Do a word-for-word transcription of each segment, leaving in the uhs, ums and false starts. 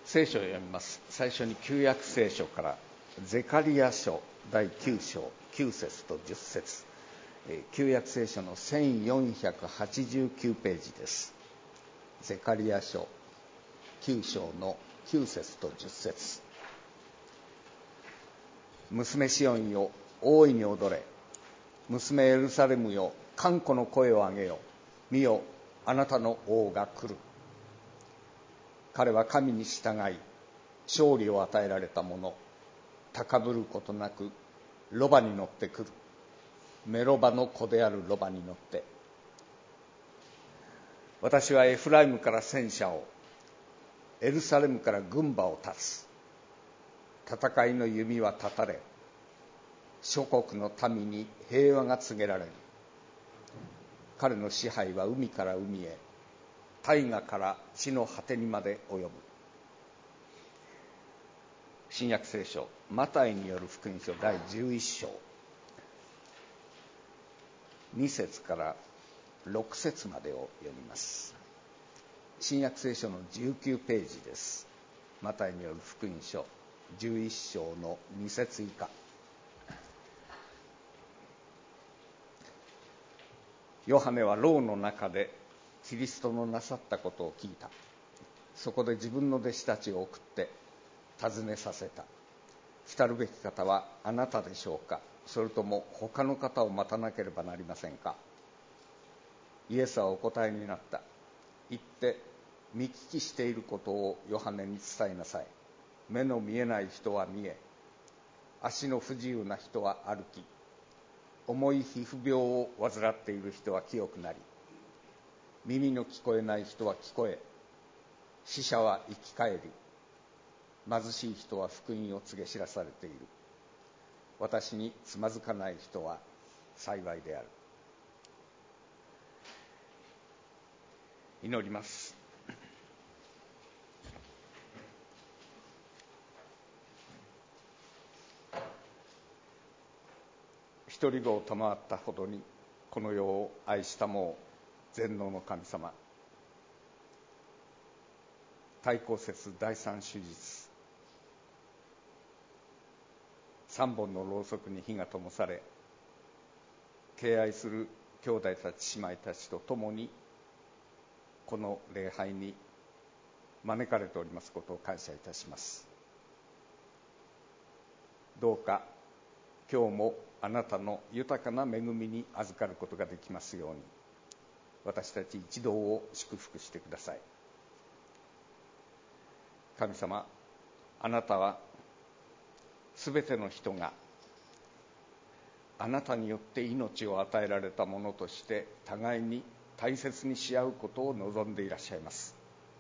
聖書を読みます。最初に旧約聖書からゼカリヤ書だいきゅう章きゅう節とじゅっ節、旧約聖書のせんよんひゃくはちじゅうきゅうページです。ゼカリヤ書きゅう章のきゅう節とじゅっ節。娘シオンよ、大いに踊れ。娘エルサレムよ、歓呼の声を上げよ。見よ、あなたの王が来る。彼は神に従い勝利を与えられた者、高ぶることなくロバに乗ってくる。メロバの子であるロバに乗って。私はエフライムから戦車を、エルサレムから軍馬を立つ。戦いの弓は断たれ、諸国の民に平和が告げられる。彼の支配は海から海へ、大河から地の果てにまで及ぶ。新約聖書マタイによる福音書だいじゅういち章に節からろく節までを読みます。新約聖書のじゅうきゅうページです。マタイによる福音書じゅういち章のに節以下。ヨハネは牢の中でキリストのなさったことを聞いた。そこで自分の弟子たちを送って尋ねさせた。来るべき方はあなたでしょうか、それとも他の方を待たなければなりませんか。イエスはお答えになった。言って見聞きしていることをヨハネに伝えなさい。目の見えない人は見え、足の不自由な人は歩き、重い皮膚病を患っている人は清くなり、耳の聞こえない人は聞こえ、死者は生き返り、貧しい人は福音を告げ知らされている。私につまずかない人は幸いである。祈ります。一人子を賜ったほどにこの世を愛したもう全能の神様、大公節第三手術、三本のろうそくに火が灯され、敬愛する兄弟たち姉妹たちと共にこの礼拝に招かれておりますことを感謝いたします。どうか今日もあなたの豊かな恵みに預かることができますように、私たち一同を祝福してください。神様、あなたはすべての人があなたによって命を与えられたものとして互いに大切にし合うことを望んでいらっしゃいます。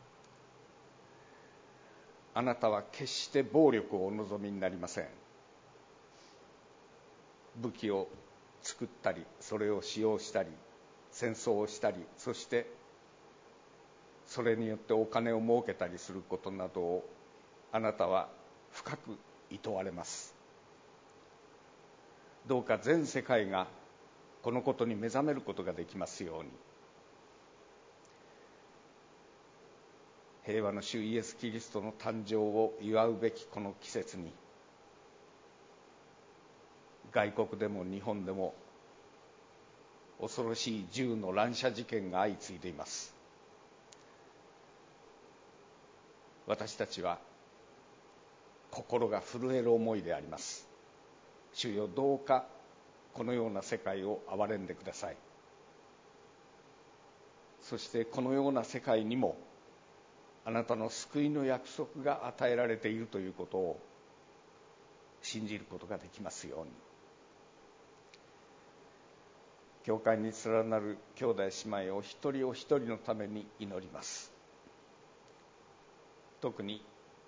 あなたは決して暴力をお望みになりません。武器を作ったり、それを使用したり、戦争をしたり、そしてそれによってお金を儲けたりすることなどをあなたは深く厭われます。どうか全世界がこのことに目覚めることができますように、平和の主イエス・キリストの誕生を祝うべきこの季節に、外国でも日本でも恐ろしい銃の乱射事件が相次いでいます。私たちは心が震える思いであります。主よ、どうかこのような世界を憐れんでください。そしてこのような世界にもあなたの救いの約束が与えられているということを信じることができますように。教会に連なる兄弟姉妹を一人お一人のために祈ります。特に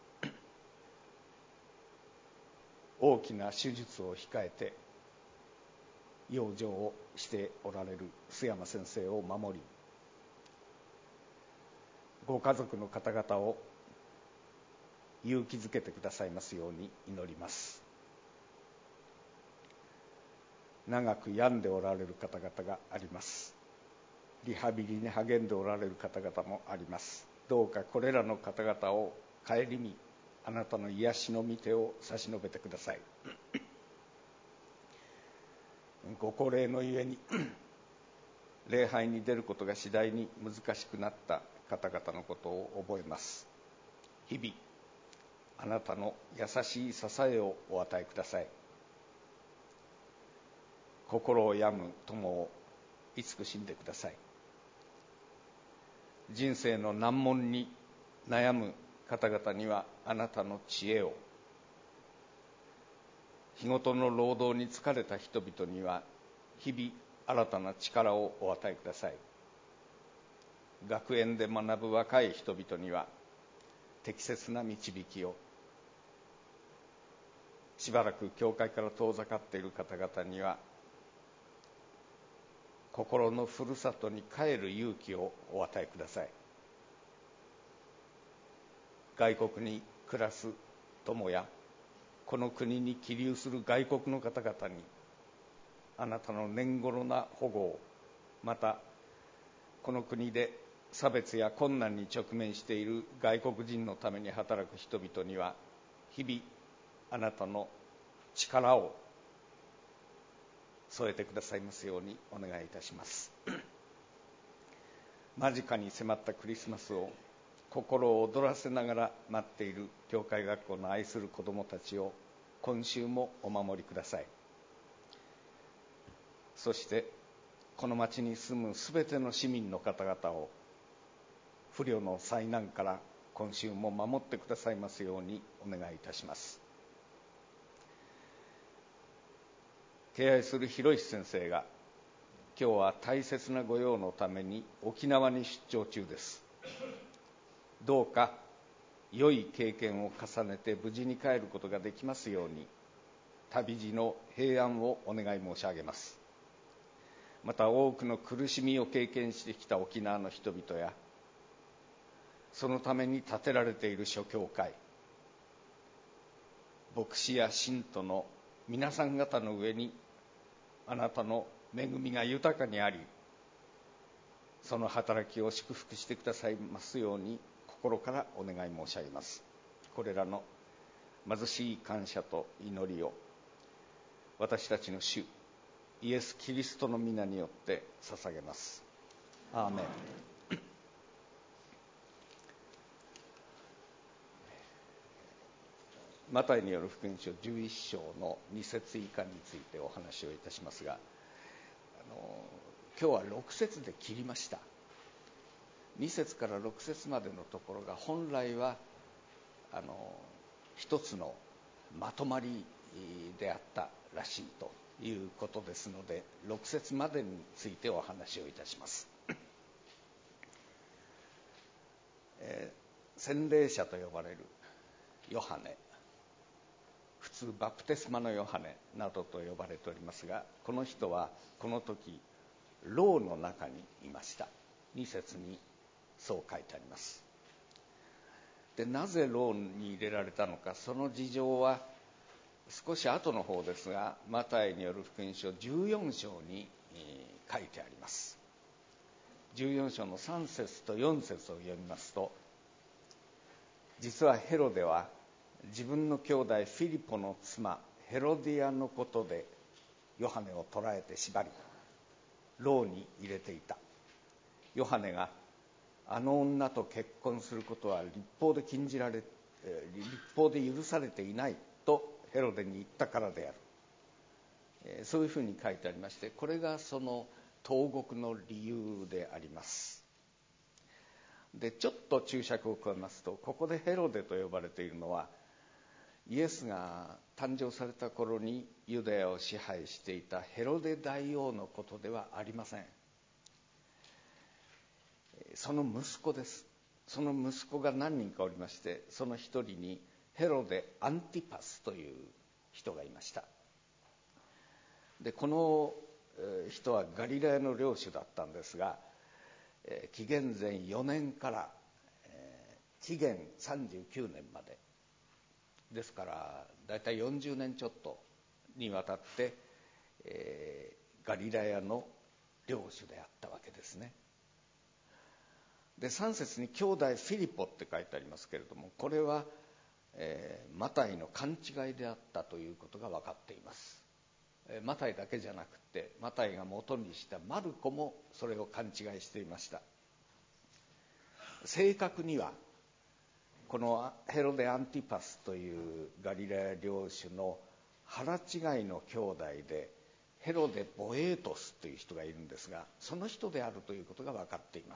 大きな手術を控えて養生をしておられる須山先生を守り、ご家族の方々を勇気づけてくださいますように祈ります。長く病んでおられる方々があります。リハビリに励んでおられる方々もあります。どうかこれらの方々を帰りにあなたの癒しの御手を差し伸べてください。ご高齢のゆえに礼拝に出ることが次第に難しくなった方々のことを覚えます。日々あなたの優しい支えをお与えください。心を病む友を慈しんでください。人生の難問に悩む方々にはあなたの知恵を、日ごとの労働に疲れた人々には日々新たな力をお与えください。学園で学ぶ若い人々には適切な導きを、しばらく教会から遠ざかっている方々には心のふるさとに帰る勇気をお与えください。外国に暮らす友やこの国に起立する外国の方々にあなたの年頃な保護を、またこの国で差別や困難に直面している外国人のために働く人々には日々あなたの力を添えてくださいますようにお願いいたします。間近に迫ったクリスマスを心を躍らせながら待っている教会学校の愛する子どもたちを今週もお守りください。そしてこの町に住むすべての市民の方々を不慮の災難から今週も守ってくださいますようにお願いいたします。敬愛する広石先生が今日は大切な御用のために沖縄に出張中です。どうか良い経験を重ねて無事に帰ることができますように旅路の平安をお願い申し上げます。また多くの苦しみを経験してきた沖縄の人々やそのために建てられている諸教会、牧師や信徒の皆さん方の上にあなたの恵みが豊かにあり、その働きを祝福してくださいますように心からお願い申し上げます。これらの貧しい感謝と祈りを私たちの主イエス・キリストの皆によって捧げます。アーメン。マタイによる福音書じゅういっ章のに節以下についてお話をいたしますが、あの今日はろく節で切りました。に節からろく節までのところが本来はあの一つのまとまりであったらしいということですので、ろく節までについてお話をいたします。えー、洗礼者と呼ばれるヨハネ、普通バプテスマのヨハネなどと呼ばれておりますが、この人はこの時牢の中にいました。に節にそう書いてあります。で、なぜ牢に入れられたのか、その事情は少し後の方ですが、マタイによる福音書じゅうよん章に書いてあります。じゅうよん章のさん節とよん節を読みますと、実はヘロデは自分の兄弟フィリポの妻ヘロディアのことでヨハネを捕らえて縛り牢に入れていた。ヨハネがあの女と結婚することは律法で禁じられ、律法で許されていないとヘロデに言ったからである。そういうふうに書いてありまして、これがその投獄の理由であります。で、ちょっと注釈を加えますと、ここでヘロデと呼ばれているのはイエスが誕生された頃にユダヤを支配していたヘロデ大王のことではありません。その息子です。その息子が何人かおりまして、その一人にヘロデ・アンティパスという人がいました。で、この人はガリラヤの領主だったんですが、紀元前よねんから紀元さんじゅうきゅうねんまでですから、だいたいよんじゅうねんちょっとにわたって、えー、ガリラヤの領主であったわけですね。 でさん節に兄弟フィリポって書いてありますけれども、これは、えー、マタイの勘違いであったということが分かっています。えー、マタイだけじゃなくて、マタイが元にしたマルコもそれを勘違いしていました。正確にはこのヘロデ・アンティパスというガリラヤ領主の腹違いの兄弟で、ヘロデ・ボエートスという人がいるんですが、その人であるということが分かっています。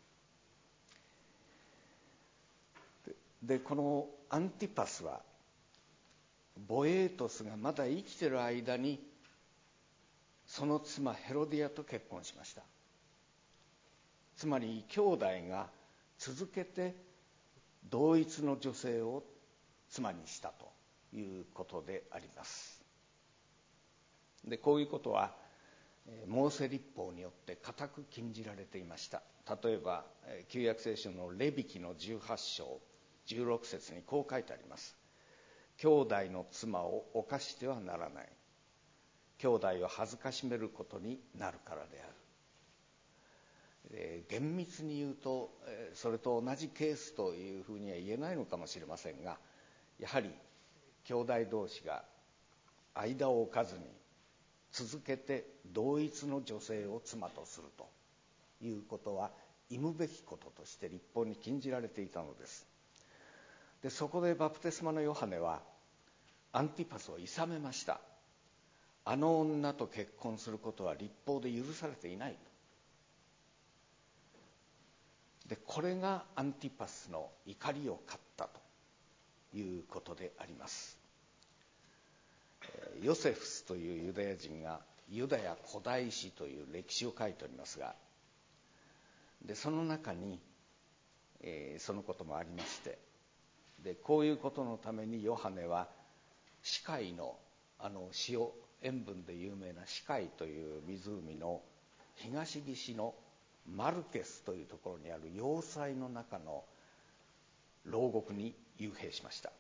でこのアンティパスはボエートスがまだ生きている間にその妻ヘロディアと結婚しました。つまり兄弟が続けて同一の女性を妻にしたということであります。でこういうことはモーセ律法によって固く禁じられていました。例えば旧約聖書のレビ記のじゅうはち章じゅうろく節にこう書いてあります。兄弟の妻を犯してはならない。兄弟を恥ずかしめることになるからである。えー、厳密に言うとそれと同じケースというふうには言えないのかもしれませんが、やはり兄弟同士が間を置かずに続けて同一の女性を妻とするということは忌むべきこととして律法に禁じられていたのです。でそこでバプテスマのヨハネはアンティパスを諌めました。あの女と結婚することは律法で許されていないと。でこれがアンティパスの怒りを買ったということであります。ヨセフスというユダヤ人がユダヤ古代史という歴史を書いておりますが、でその中に、えー、そのこともありまして、でこういうことのためにヨハネは死海のあの塩塩分で有名な死海という湖の東岸のマルケスというところにある要塞の中の牢獄に幽閉しました。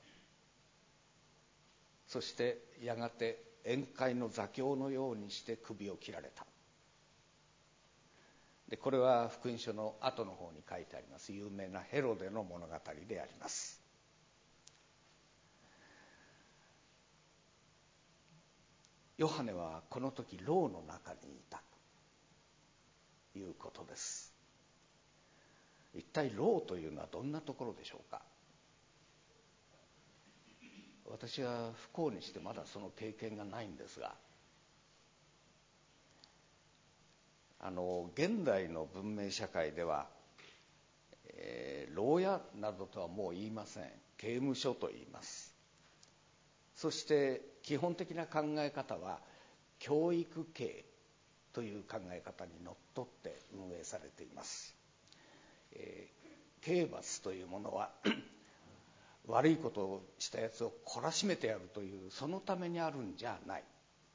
そしてやがて宴会の座興のようにして首を切られた。でこれは福音書の後の方に書いてあります有名なヘロデの物語であります。ヨハネはこの時牢の中にいたということです。一体牢というのはどんなところでしょうか。私は不幸にしてまだその経験がないんですが、あの現代の文明社会では、えー、牢屋などとはもう言いません。刑務所と言います。そして基本的な考え方は教育刑という考え方にのっとって運営されています。えー、刑罰というものは悪いことをしたやつを懲らしめてやるというそのためにあるんじゃない。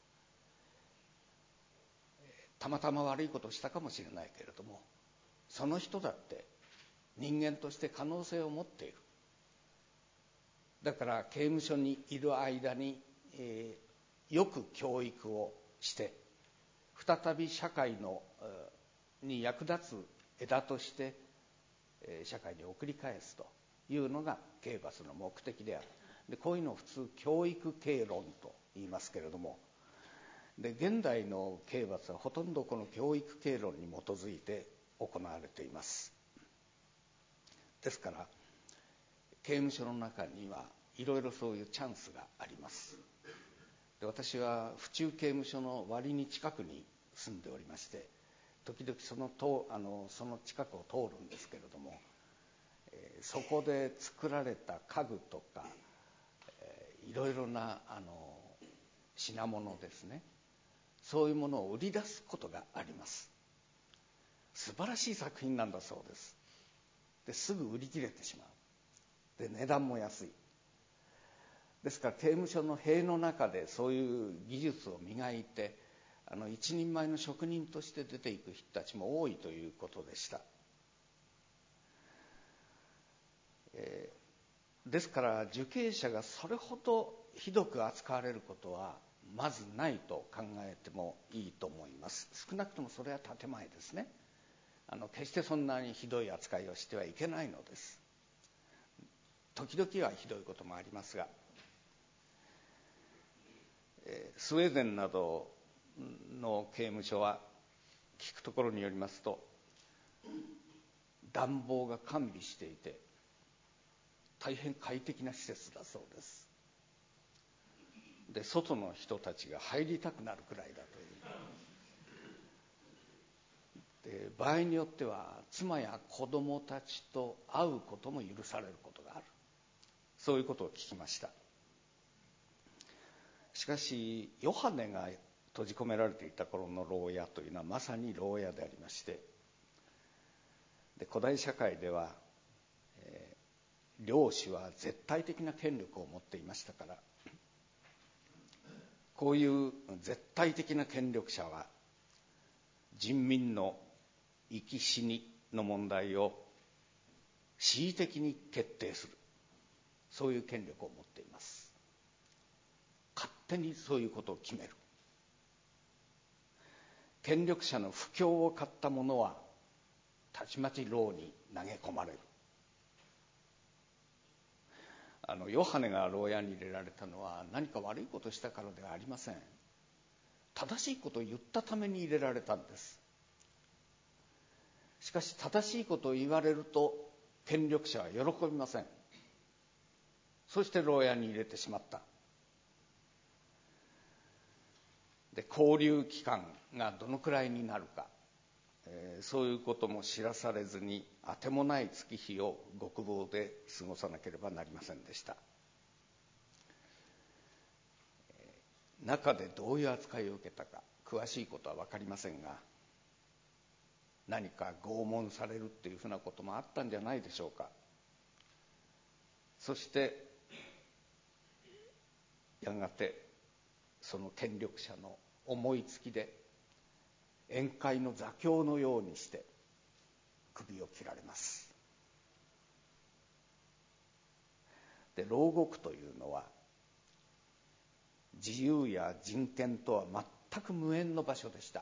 たまたま悪いことをしたかもしれないけれども、その人だって人間として可能性を持っている。だから刑務所にいる間に、えー、よく教育をして再び社会のに役立つ枝として、えー、社会に送り返すというのが刑罰の目的である。でこういうのを普通教育刑論と言いますけれども、で現代の刑罰はほとんどこの教育刑論に基づいて行われています。ですから刑務所の中にはいろいろそういうチャンスがあります。で私は府中刑務所の割に近くに住んでおりまして、時々そのとあのその近くを通るんですけれども、えー、そこで作られた家具とか、えー、いろいろなあの品物ですね、そういうものを売り出すことがあります。素晴らしい作品なんだそうです。ですぐ売り切れてしまう。で値段も安い。ですから刑務所の塀の中でそういう技術を磨いて、あの一人前の職人として出ていく人たちも多いということでした。えー、ですから受刑者がそれほどひどく扱われることはまずないと考えてもいいと思います。少なくともそれは建前ですね。 あの決してそんなにひどい扱いをしてはいけないのです。時々はひどいこともありますが、スウェーデンなどの刑務所は聞くところによりますと、暖房が完備していて大変快適な施設だそうです。で、外の人たちが入りたくなるくらいだという。で、場合によっては妻や子供たちと会うことも許されることがある、そういうことを聞きました。しかしヨハネが閉じ込められていた頃の牢屋というのはまさに牢屋でありまして、で古代社会では、えー、領主は絶対的な権力を持っていましたから、こういう絶対的な権力者は人民の生き死にの問題を恣意的に決定する、そういう権力を持っています。勝手にそういうことを決める。権力者の不興を買った者はたちまち牢に投げ込まれる。あのヨハネが牢屋に入れられたのは何か悪いことをしたからではありません。正しいことを言ったために入れられたんです。しかし正しいことを言われると権力者は喜びません。そして牢屋に入れてしまった。で、勾留期間がどのくらいになるか、えー、そういうことも知らされずにあてもない月日を極房で過ごさなければなりませんでした。えー、中でどういう扱いを受けたか詳しいことは分かりませんが、何か拷問されるっていうふうなこともあったんじゃないでしょうか。そしてやがてその権力者の思いつきで宴会の座興のようにして首を切られます。で、牢獄というのは自由や人権とは全く無縁の場所でした。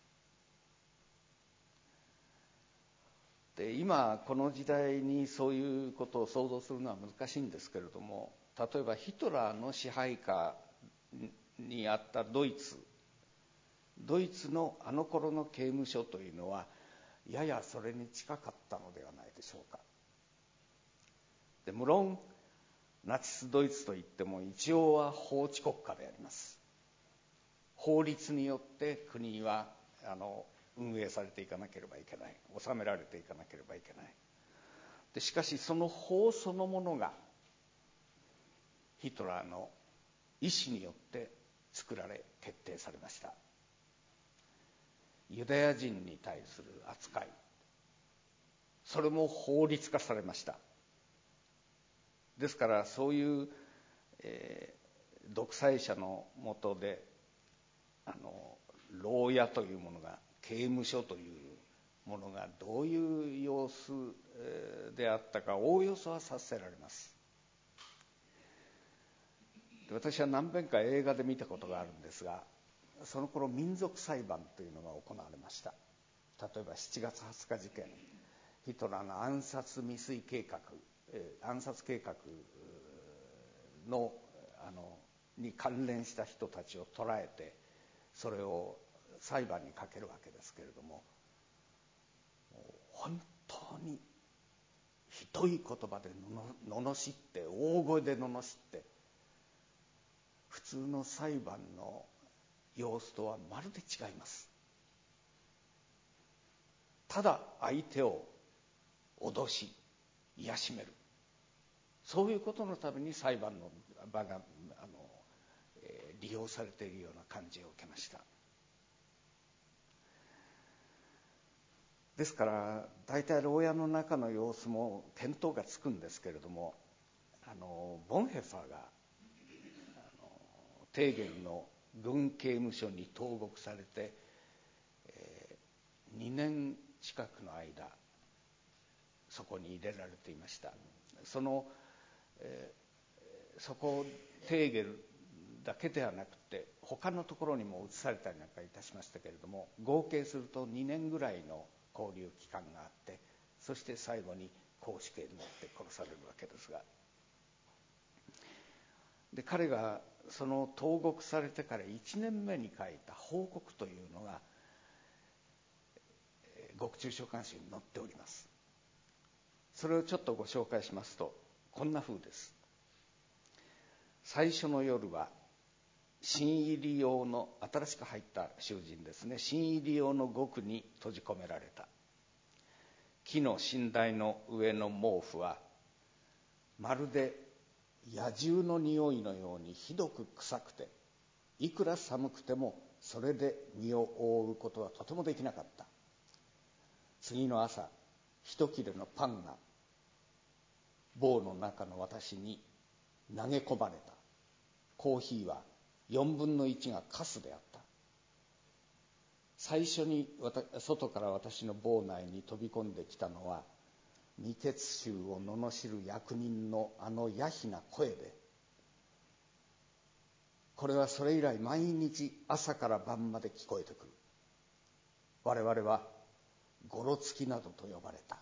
で、今この時代にそういうことを想像するのは難しいんですけれども、例えばヒトラーの支配下にあったドイツドイツのあの頃の刑務所というのはややそれに近かったのではないでしょうか。で、無論ナチスドイツといっても一応は法治国家であります。法律によって国はあの運営されていかなければいけない、治められていかなければいけない。で、しかしその法そのものがヒトラーの意思によって作られ決定されました。ユダヤ人に対する扱い、それも法律化されました。ですからそういう、えー、独裁者の下であの牢屋というものが、刑務所というものがどういう様子であったか、おおよそは察せられます。で、私は何遍か映画で見たことがあるんですが、その頃民族裁判というのが行われました。例えばしちがつはつか事件、ヒトラーの暗殺未遂計画、えー、暗殺計画の、あのに関連した人たちを捕らえて、それを裁判にかけるわけですけれども、本当にひどい言葉でのの罵って、大声で罵って、普通の裁判の様子とはまるで違います。ただ相手を脅し癒しめる、そういうことのために裁判の場があの、えー、利用されているような感じを受けました。ですから大体牢屋の中の様子も見当がつくんですけれども、あのボンヘッファーがあのテーゲルの軍刑務所に投獄されて、えー、にねん近くの間そこに入れられていました。その、えー、そこテーゲルだけではなくて他のところにも移されたりなんかいたしましたけれども、合計するとにねんぐらいの拘留期間があって、そして最後に絞首刑になって殺されるわけですが、で彼がその投獄されてからいちねんめに書いた報告というのが獄中書簡集に載っております。それをちょっとご紹介しますと、こんな風です。最初の夜は新入り用の、新しく入った囚人ですね、新入り用の獄に閉じ込められた。木の寝台の上の毛布はまるで野獣の匂いのようにひどく臭くて、いくら寒くてもそれで身を覆うことはとてもできなかった。次の朝、一切れのパンが棒の中の私に投げ込まれた。コーヒーは四分の一がカスであった。最初に外から私の房内に飛び込んできたのは、未決囚を罵る役人のあの野ひな声で、これはそれ以来毎日朝から晩まで聞こえてくる。我々はゴロつきなどと呼ばれた。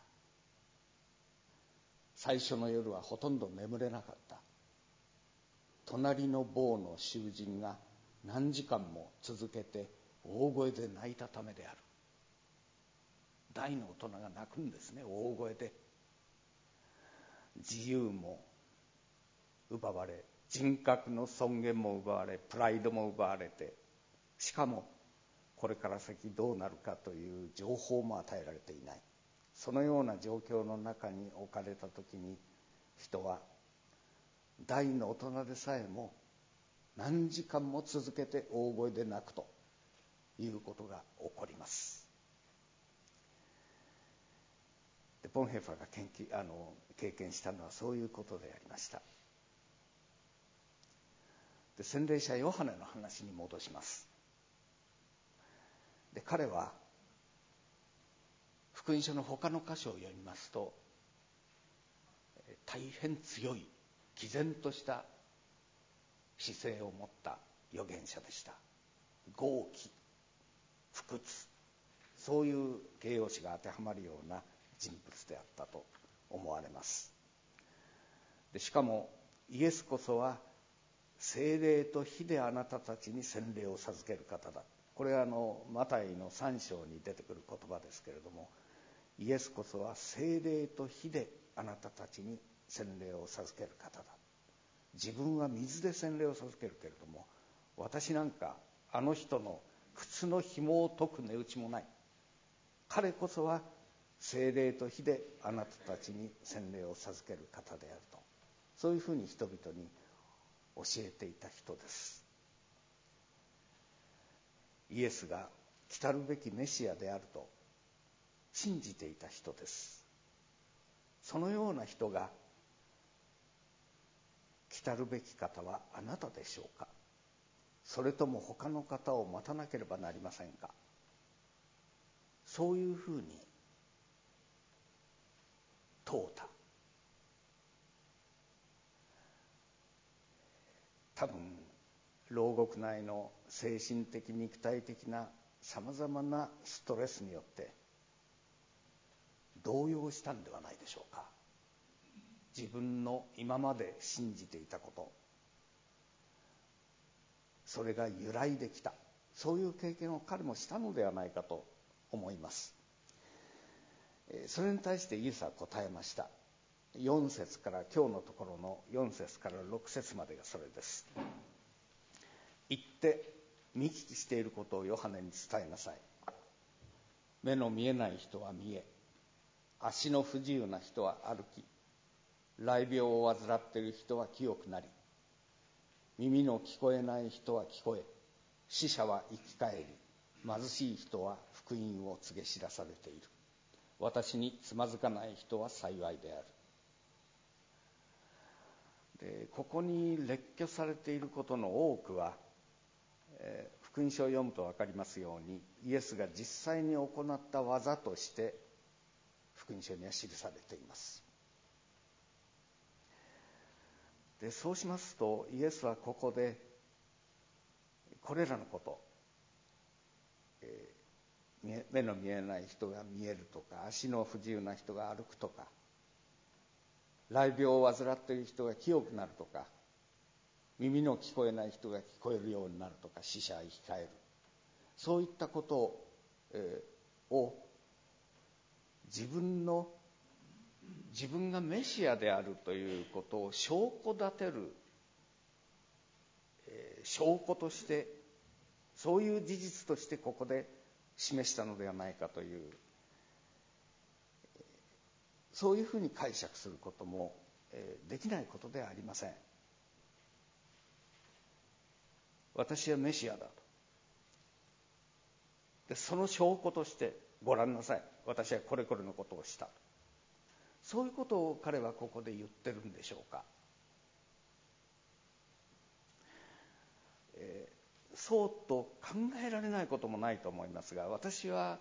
最初の夜はほとんど眠れなかった。隣の房の囚人が何時間も続けて大声で泣いたためである。大の大人が泣くんですね、大声で。自由も奪われ、人格の尊厳も奪われ、プライドも奪われて、しかもこれから先どうなるかという情報も与えられていない。そのような状況の中に置かれた時に、人は大の大人でさえも何時間も続けて大声で泣くということが起こります。でボンヘーファーが研究あの経験したのはそういうことでありました。で洗礼者ヨハネの話に戻します。で彼は福音書の他の箇所を読みますと、大変強い毅然とした姿勢を持った預言者でした。剛毅不屈、そういう形容詞が当てはまるような人物であったと思われます。でしかもイエスこそは聖霊と火であなたたちに洗礼を授ける方だ。これはあのマタイのさん章に出てくる言葉ですけれども、イエスこそは聖霊と火であなたたちに洗礼を授ける方だ。自分は水で洗礼を授けるけれども、私なんかあの人の靴の紐を解く値打ちもない。彼こそは聖霊と火であなたたちに洗礼を授ける方であると、そういうふうに人々に教えていた人です。イエスが来たるべきメシアであると信じていた人です。そのような人が来たるべき方はあなたでしょうか。それとも他の方を待たなければなりませんか。そういうふうに問うた。多分牢獄内の精神的肉体的なさまざまなストレスによって動揺したんではないでしょうか。自分の今まで信じていたこと、それが揺らいできた、そういう経験を彼もしたのではないかと思います。それに対してイエスは答えました。よん節から、今日のところのよん節からろく節までがそれです。行って見聞きしていることをヨハネに伝えなさい。目の見えない人は見え、足の不自由な人は歩き、癩病を患っている人は清くなり、耳の聞こえない人は聞こえ、死者は生き返り、貧しい人は福音を告げ知らされている。私につまずかない人は幸いである。でここに列挙されていることの多くは、えー、福音書を読むと分かりますように、イエスが実際に行った技として福音書には記されています。でそうしますと、イエスはここでこれらのこと、え目の見えない人が見えるとか、足の不自由な人が歩くとか、雷病を患っている人が清くなるとか、耳の聞こえない人が聞こえるようになるとか、死者は生き返る、そういったことを、えー、を自分の自分がメシアであるということを証拠立てる、えー、証拠として、そういう事実としてここで示したのではないかという、そういうふうに解釈することも、えー、できないことではありません。私はメシアだと。で、その証拠としてご覧なさい、私はこれこれのことをした。そういうことを彼はここで言ってるんでしょうか。えー、そうと考えられないこともないと思いますが、私は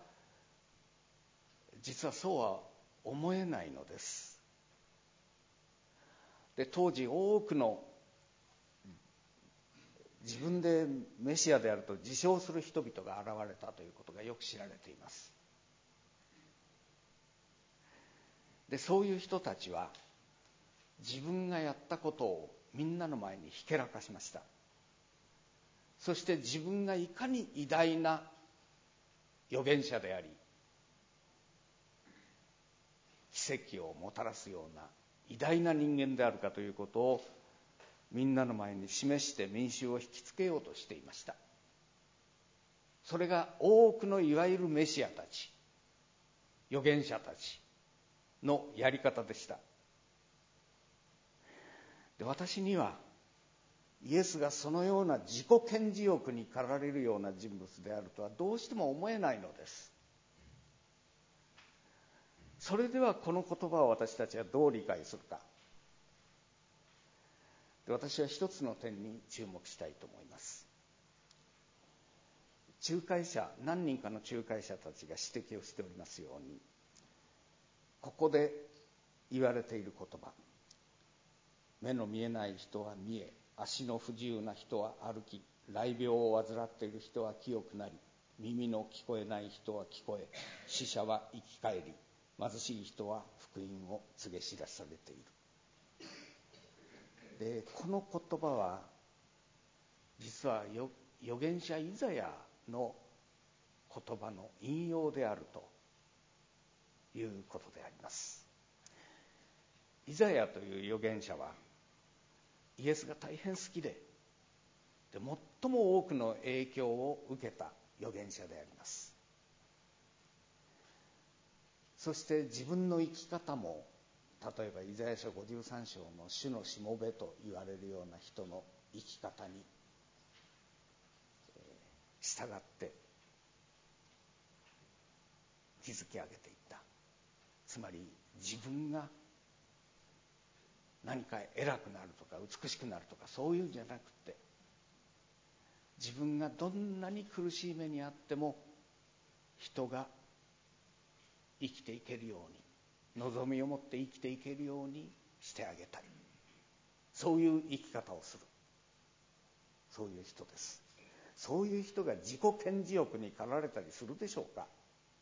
実はそうは思えないのです。で、当時多くの自分でメシアであると自称する人々が現れたということがよく知られています。で、そういう人たちは自分がやったことをみんなの前にひけらかしました。そして自分がいかに偉大な預言者であり、奇跡をもたらすような偉大な人間であるかということをみんなの前に示して民衆を引きつけようとしていました。それが多くのいわゆるメシアたち、預言者たちのやり方でした。で、私にはイエスがそのような自己顕示欲に駆られるような人物であるとはどうしても思えないのです。それではこの言葉を私たちはどう理解するか。で、私は一つの点に注目したいと思います。仲介者、何人かの仲介者たちが指摘をしておりますように、ここで言われている言葉、目の見えない人は見え、足の不自由な人は歩き、雷病を患っている人は清くなり、耳の聞こえない人は聞こえ、死者は生き返り、貧しい人は福音を告げ知らされている。で、この言葉は実は預言者イザヤの言葉の引用であるということであります。イザヤという預言者はイエスが大変好きで、で最も多くの影響を受けた預言者であります。そして自分の生き方も、例えばイザヤ書ごじゅうさん章の主のしもべと言われるような人の生き方に従って築き上げていった。つまり自分が何か偉くなるとか美しくなるとかそういうんじゃなくて、自分がどんなに苦しい目にあっても人が生きていけるように、望みを持って生きていけるようにしてあげたい、そういう生き方をする、そういう人です。そういう人が自己顕示欲に駆られたりするでしょうか。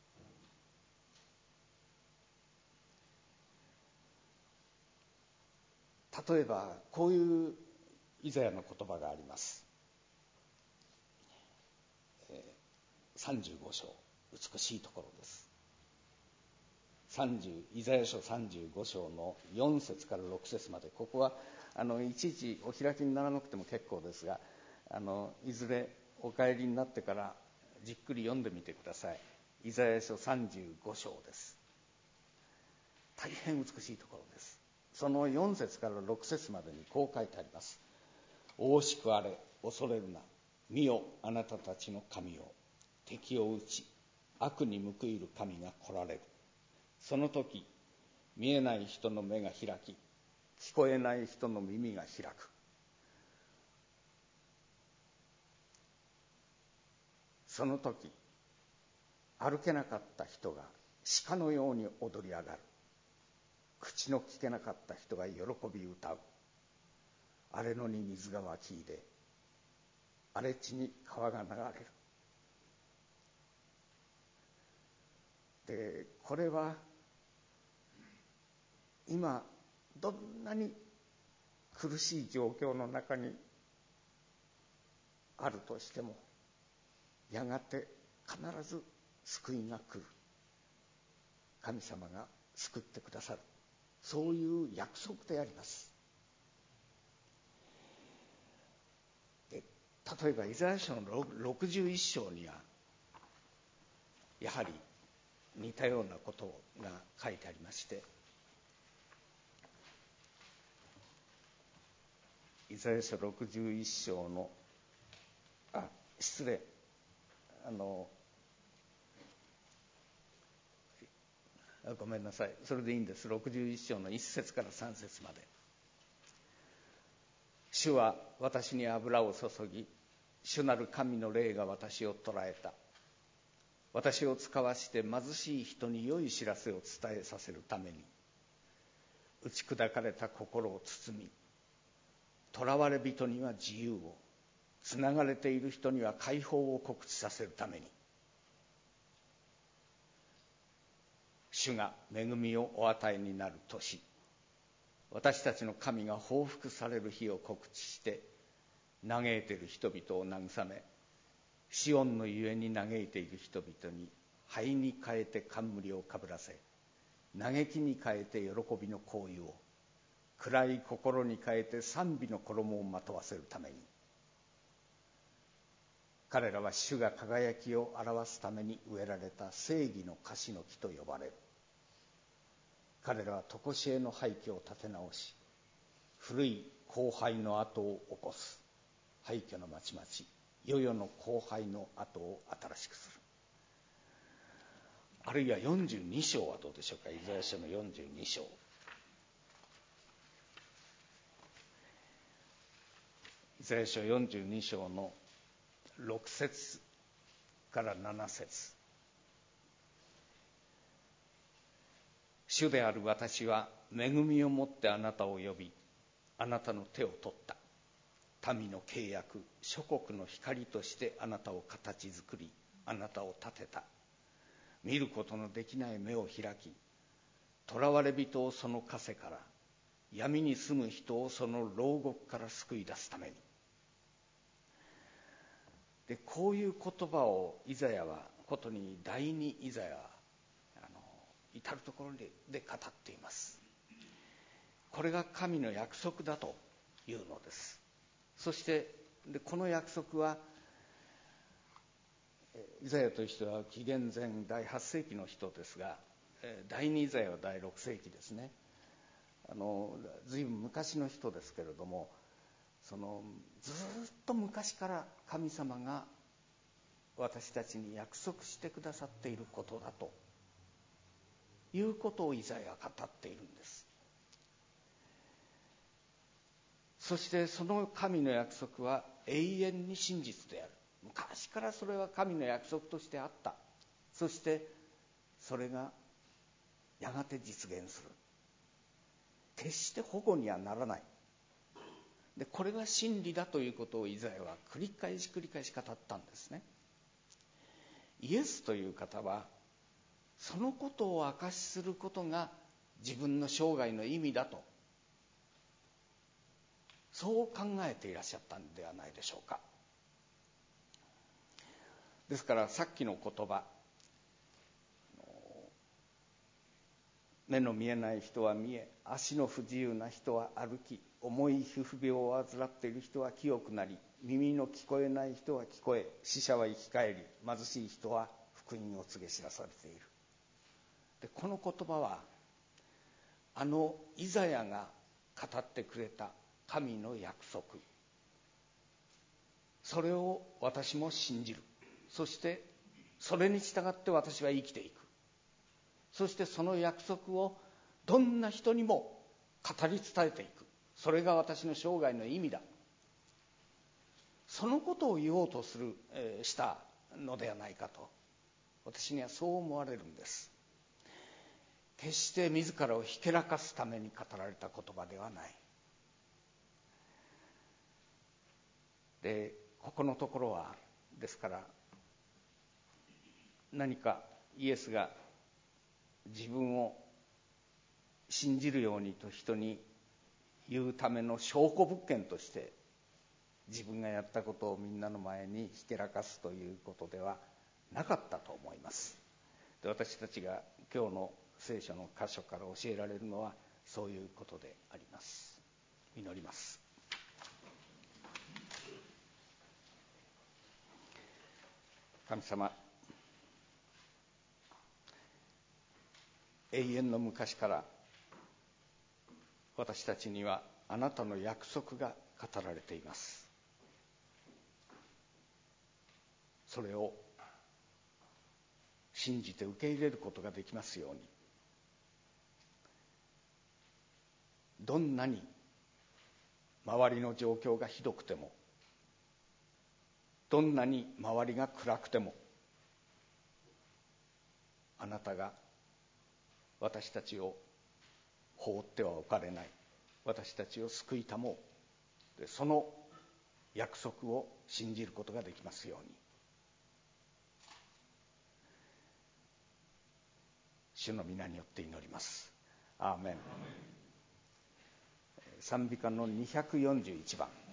例えばこういうイザヤの言葉があります。さんじゅうご章、美しいところです。イザヤ書さんじゅうご章のよん節からろく節まで、ここはあのいちいちお開きにならなくても結構ですが、あのいずれお帰りになってからじっくり読んでみてください。イザヤ書さんじゅうご章です。大変美しいところです。そのよん節からろく節までにこう書いてあります。おしくあれ、恐れるな。見よ、あなたたちの神よ。敵を打ち、悪に報いる神が来られる。その時、見えない人の目が開き、聞こえない人の耳が開く。その時、歩けなかった人が鹿のように踊り上がる。口の聞けなかった人が喜び歌う。荒れ野に水が湧き出、荒れ地に川が流れる。 でこれは今どんなに苦しい状況の中にあるとしても、やがて必ず救いが来る。神様が救ってくださる、そういう約束であります。で例えばイザヤ書のろくじゅういっ章にはやはり似たようなことが書いてありまして、イザヤ書ろくじゅういっ章のあ失礼あのごめんなさい、それでいいんです。ろくじゅういっ章のいっ節からさん節まで。主は私に油を注ぎ、主なる神の霊が私を捉えた。私を使わして貧しい人に良い知らせを伝えさせるために、打ち砕かれた心を包み、囚われ人には自由を、つながれている人には解放を告知させるために、主が恵みをお与えになる年、私たちの神が報復される日を告知して、嘆いている人々を慰め、シオンのゆえに嘆いている人々に灰に変えて冠をかぶらせ、嘆きに変えて喜びの香油を、暗い心に変えて賛美の衣をまとわせるために、彼らは主が輝きを表すために植えられた正義の樫の木と呼ばれる。彼らは常しえの廃墟を立て直し、古い荒廃の跡を起こす。廃墟の町々、世々の荒廃の跡を新しくする。あるいはよんじゅうに章はどうでしょうか。イザヤ書のよんじゅうに章。イザヤ書よんじゅうに章のろく節からなな節。主である私は恵みをもってあなたを呼び、あなたの手を取った。民の契約、諸国の光としてあなたを形作り、あなたを立てた。見ることのできない目を開き、囚われ人をその枷から、闇に住む人をその牢獄から救い出すために。でこういう言葉をイザヤはことに第二イザヤはあの至るところでで語っています。これが神の約束だというのです。そしてでこの約束はイザヤという人は紀元前だいはっ世紀の人ですが、第二イザヤはだいろく世紀ですね。あの随分昔の人ですけれども、そのずっと昔から神様が私たちに約束してくださっていることだということをイザヤは語っているんです。そしてその神の約束は永遠に真実である。昔からそれは神の約束としてあった。そしてそれがやがて実現する。決して保護にはならない。でこれが真理だということをイザヤは繰り返し繰り返し語ったんですね。イエスという方はそのことを証しすることが自分の生涯の意味だと、そう考えていらっしゃったんではないでしょうか。ですからさっきの言葉、目の見えない人は見え、足の不自由な人は歩き、重い皮膚病を患っている人は清くなり、耳の聞こえない人は聞こえ、死者は生き返り、貧しい人は福音を告げ知らされている。でこの言葉はあのイザヤが語ってくれた神の約束、それを私も信じる。そしてそれに従って私は生きていく。そしてその約束をどんな人にも語り伝えていく。それが私の生涯の意味だ。そのことを言おうとする、えー、したのではないかと私にはそう思われるんです。決して自らをひけらかすために語られた言葉ではない。でここのところはですから、何かイエスが自分を信じるようにと人に言うための証拠物件として自分がやったことをみんなの前にひけらかすということではなかったと思います。で、私たちが今日の聖書の箇所から教えられるのはそういうことであります。祈ります。神様、永遠の昔から私たちにはあなたの約束が語られています。それを信じて受け入れることができますように、どんなに周りの状況がひどくても、どんなに周りが暗くても、あなたが私たちを放ってはおかれない、私たちを救いたもう、その約束を信じることができますように、主の皆によって祈ります。アーメン。賛美歌のにひゃくよんじゅういちばん。